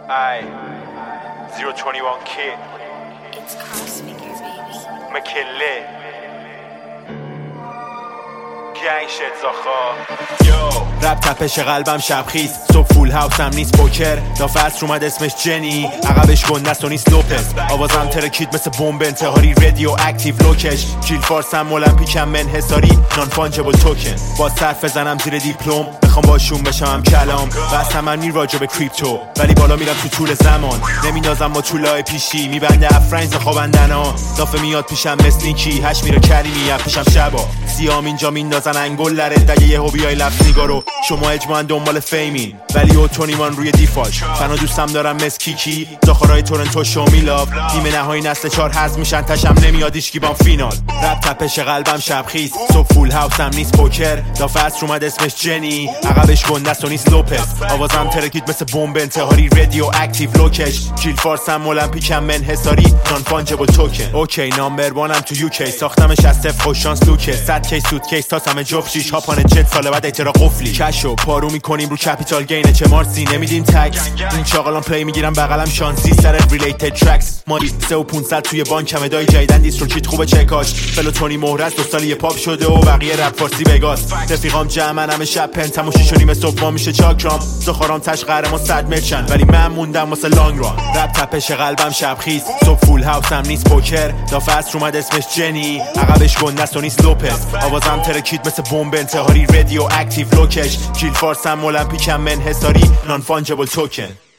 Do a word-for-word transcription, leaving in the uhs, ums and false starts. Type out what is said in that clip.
Aye, zero twenty-one kid. It's Crossfinger, baby. McKinley. Gang shit زاخا. Yo. رپ تپش قلبم شبخیز صبح فول هاوسم نیست پوکر دافع عصر اومد اسمش جنی عقبش گندست و نیست لوپز آوازم ترکید مثل بمب انتحاری رادیو اکتیو لوکش جیل فارسم المپیکم منحصاری نان فانجبل توکن با صرف بزنم زیر دیپلم بخوام باشون بشم کلام بس من میر راجع به کریپتو ولی بالا میرم تو طول زمان نمیندازم با طولای پیشی میبنده افرنز خوابندنا دافه میاد پیشم مسنیکی هش میره کریمی پیشم شبا سیام اینجا میندازن انگل لره دگه یه هوبیای لفت نگارو شما اجماعاً دنبال فیمین ولی اوتونیمان روی دیفاش فنا دوستم دارم مس کیکی داخرای تورنتو شو میلاف نیمه نهایی نسل چهار حذف میشن تشم نمیاد ایشکی بام فینال رپ تپش قلبم شبخیز صبح فول هاوسم نیست پوکر دافع عصر اومد اسمش جنی عقبش گندست و نیست لوپز آوازم ترکید مثل بمب انتحاری رادیو اکتیو لوکش جیل فارسم المپیکم منحصاری نان فانجبل توکن اوکی نامبر وانم تو یوکی ساختمش از صفر خوش شانس لوکه صد کیس سوت کیس تاسم جفت شیش هاپان جت سال بعد اعتراق قفلی کشو پارو میکنیم رو کپیتال گین چه مارسی نمیدیم تکس این چاقالان پلی میگیرم بغلم شانسی سر ریلیتد ترکس ماری سه و پونصد توی بانکم ادای جیدن دیستروکیت خوبه چکاش فلوتونی مهرس دو سالی پاپ شده و بقیه رپ فارسی بگاس رفیقام جمعن همه شب پنتم و شیش و نیم صبح میشه چاکرام زخارام تش قهرمان صد مرچن ولی من موندم واسه لانگ ران رپ تپش قلبم شبخیز صبح فول هاوسم نیست پوکر دافع عصر اومد اسمش جنی عقبش گندست و نیست لوپز آوازم ترکید مثل بمب انتحاری رادیو اکتیو لوکش جیل فارسم المپیکم منحصاری نان فانجبل توکن